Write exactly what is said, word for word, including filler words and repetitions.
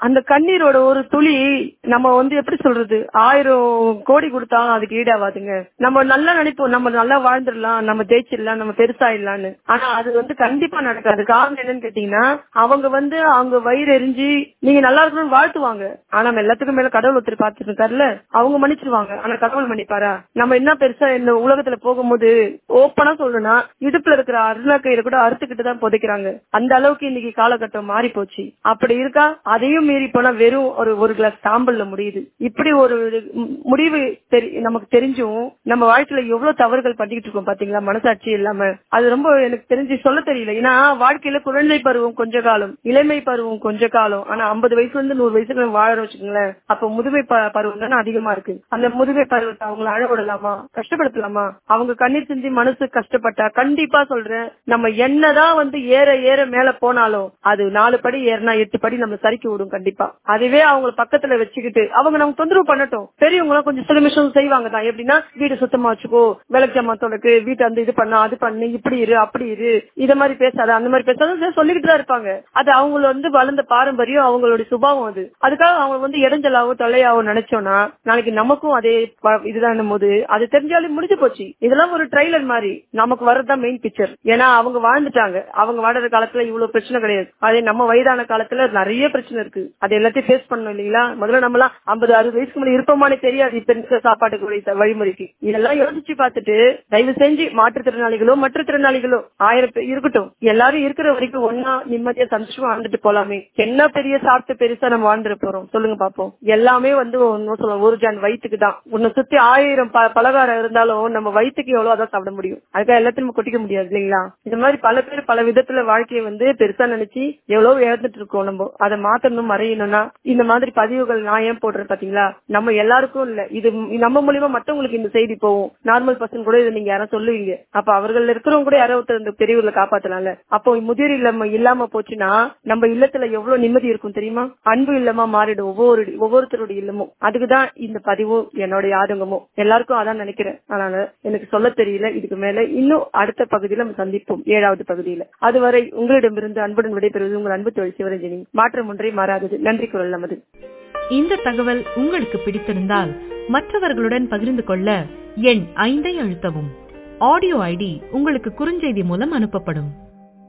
அந்த கண்ணீரோட ஒரு துளி நம்ம வந்து எப்படி சொல்றது, ஆயிரம் கோடி கொடுத்தாலும் அதுக்கு ஈடாவாதுங்க. நம்ம நல்லா நினைப்போம், நம்ம நல்லா வாழ்ந்துடலாம், நம்ம ஜெயிச்சிடலாம், நம்ம பெருசாயிடலாம்னு. ஆனா அது வந்து கண்டிப்பா நடக்காது. காரணம் என்னன்னு கேட்டீங்கன்னா, அவங்க வந்து அவங்க வயிறு எரிஞ்சு நீங்க நல்லா இருக்கணும்னு வாழ்த்துவாங்க. ஆனா நம்ம எல்லாத்துக்கும் மேல கடவுள் ஒருத்தர் பார்த்துட்டு இருக்காருல்ல, அவங்க மன்னிச்சிருவாங்க. ஆனா கடவுள் மன்னிப்பாரா? நம்ம என்ன பெருசா இந்த உலகத்துல போகும்போது ஓப்பனா சொல்லணும்னா இடுப்புல இருக்கிற அருணாக்கையில கூட அறுத்துக்கிட்டு தான் புதைக்கிறாங்க. அந்த அளவுக்கு இன்னைக்கு காலகட்டம் மாறி போச்சு. அப்படி இருக்கா, அதையும் மீறி போனா வெறும் ஒரு ஒரு கிளாஸ் சாம்பல்ல முடியுது. இப்படி ஒரு முடிவு நமக்கு தெரிஞ்சும் நம்ம வாழ்க்கையில எவ்வளவு தவறுகள் பண்ணிக்கிட்டு இருக்கோம் பாத்தீங்களா, மனசாட்சி இல்லாம. அது ரொம்ப எனக்கு தெரிஞ்சு சொல்ல தெரியல. ஏன்னா வாழ்க்கையில குழந்தை பருவம் கொஞ்ச காலம், இளமை பருவம் கொஞ்ச காலம். ஆனா ஐம்பது வயசுல இருந்து நூறு வயசுல வாழ வச்சுக்கோங்களேன், அப்ப முதுமை பருவம் தானே அதிகமா இருக்கு. அந்த முதுமை பருவத்தை அவங்களை அழ விடலாமா, கஷ்டப்படுத்தலாமா? அவங்க கண்ணீர் சிந்தி மனசு கஷ்டப்பட்டா கண்டிப்பா சொல்றேன், நம்ம என்னதான் வந்து ஏற ஏற மேல போனாலும் அது நாலு படி ஏறினா எட்டு படி நம்ம சரிக்கி விடும் கண்டிப்பா. அதுவே அவங்க பக்கத்துல வச்சுக்கிட்டு அவங்க நமக்கு தொந்தரவு பண்ணட்டும். பெரியவங்க எல்லாம் கொஞ்சம் சில விஷயம் செய்வாங்க தான். எப்படின்னா, வீடு சுத்தமா வச்சுக்கோ, விளக்கு ஜாமான் தொலைக்கு, வீட்டு அந்த இது பண்ணா அது பண்ணு, இப்படி இரு அப்படி இரு, இத மாதிரி பேசாத அந்த மாதிரி பேசாத சொல்லிக்கிட்டு தான் இருப்பாங்க. அது அவங்கள வந்து வளர்ந்த பாரம்பரியம், அவங்களுடைய சுபாவம். அது அதுக்காக அவங்க வந்து இடைஞ்சலாவோ தொல்லையாவோ நினைச்சோம்னா நாளைக்கு நமக்கும் அதே இதுதான் போது அது தெரிஞ்சாலும் முடிஞ்சு போச்சு. இதெல்லாம் ஒரு ட்ரைலர் மாதிரி, நமக்கு வரதான் மெயின் பிக்சர். ஏன்னா அவங்க வாழ்ந்துட்டாங்க. அவங்க வாடுற காலத்துல இவ்வளவு பிரச்சனை கிடையாது. அதே நம்ம வயதான காலத்துல நிறைய பிரச்சனை இருக்கு. அது எல்லாத்தையும் ஃபேஸ் பண்ணணும் இல்லீங்களா? முதல்ல நம்ம எல்லாம் ஐம்பது அறுபது வயசுக்கு மேல இருப்போமானே தெரியாது. இப்ப இருக்க சாப்பாட்டுக்கு வழிமுறைக்கு இதெல்லாம் யோசிச்சு பார்த்துட்டு தயவு செஞ்சு மாற்றுத்திறனாளிகளோ மற்ற திறனாளிகளோ ஆயிரம் பேர் இருக்கட்டும், எல்லாரும் இருக்கிற வரைக்கும் ஒன்னா நிம்மதியா சந்தோஷமா வாழ்ந்துட்டு போலாமே. என்ன பெரிய சாப்பிட்டு பெருசா நம்ம வாழ்ந்துட்டு போறோம் சொல்லுங்க பாப்போம். எல்லாமே வந்து சொல்லுவோம் ஒரு ஜான் வயிற்றுக்கு தான். உன்னை சுத்தி ஆயிரம் பலகாரம் இருந்தாலும் நம்ம வயிற்றுக்கு எவ்வளவு அதான் சாப்பிட முடியும். அதுக்காக எல்லாத்தையும் நம்ம கொட்டிக்க முடியாது இல்லைங்களா? இந்த மாதிரி பல பேர் பல விதத்துல வாழ்க்கையை வந்து பெருசா நினைச்சு எவ்வளவு இழந்துட்டு இருக்கோம். நம்ம அதை மாத்தணும் மறையணும்னா இந்த மாதிரி பதிவுகள் நான் ஏன் போடுறேன் பாத்தீங்களா? நம்ம எல்லாருக்கும் இல்ல, இது நம்ம மூலியமா மற்றவங்களுக்கு இந்த செய்தி போகும். நார்மல் பர்சன் கூட இதை நீங்க யாரும் சொல்லுவீங்க. அப்ப அவர்கள் இருக்கிறவங்க கூட யாரோ ஒருத்தர் இந்த பெரியவர்களை காப்பாத்தலாம்ல. அப்போ முதிர் இல்லமா இல்லாம போச்சுன்னா நம்ம இல்லத்துல எவ்வளவு நிம்மதி இருக்கும் தெரியுமா? அன்பு இல்லமா மாறிடும் ஒவ்வொரு ஒவ்வொருத்தருடைய இல்லமும். அதுக்குதான் இந்த பதிவும் என்னுடைய ஆதங்கமும். எல்லாருக்கும் அதான் நினைக்கிறேன். அதனால எனக்கு சொல்ல தெரியல. இதுக்கு மேல இன்னும் அடுத்த பகுதியில நம்ம சந்திப்போம், ஏழாவது பகுதியில. அதுவரை உங்களிடமிருந்து அன்புடன் விடைபெறுவது உங்கள் அன்பு தோழி சிவரஞ்சனி. மாற்றம் ஒன்றே மாறாதது. நன்றி. குரல் நமது. இந்த தகவல் உங்களுக்கு பிடித்திருந்தால் மற்றவர்களுடன் பகிர்ந்து கொள்ள எண் ஐந்தை அழுத்தவும். ஆடியோ ஐடி உங்களுக்கு குறுஞ்செய்தி மூலம் அனுப்பப்படும்.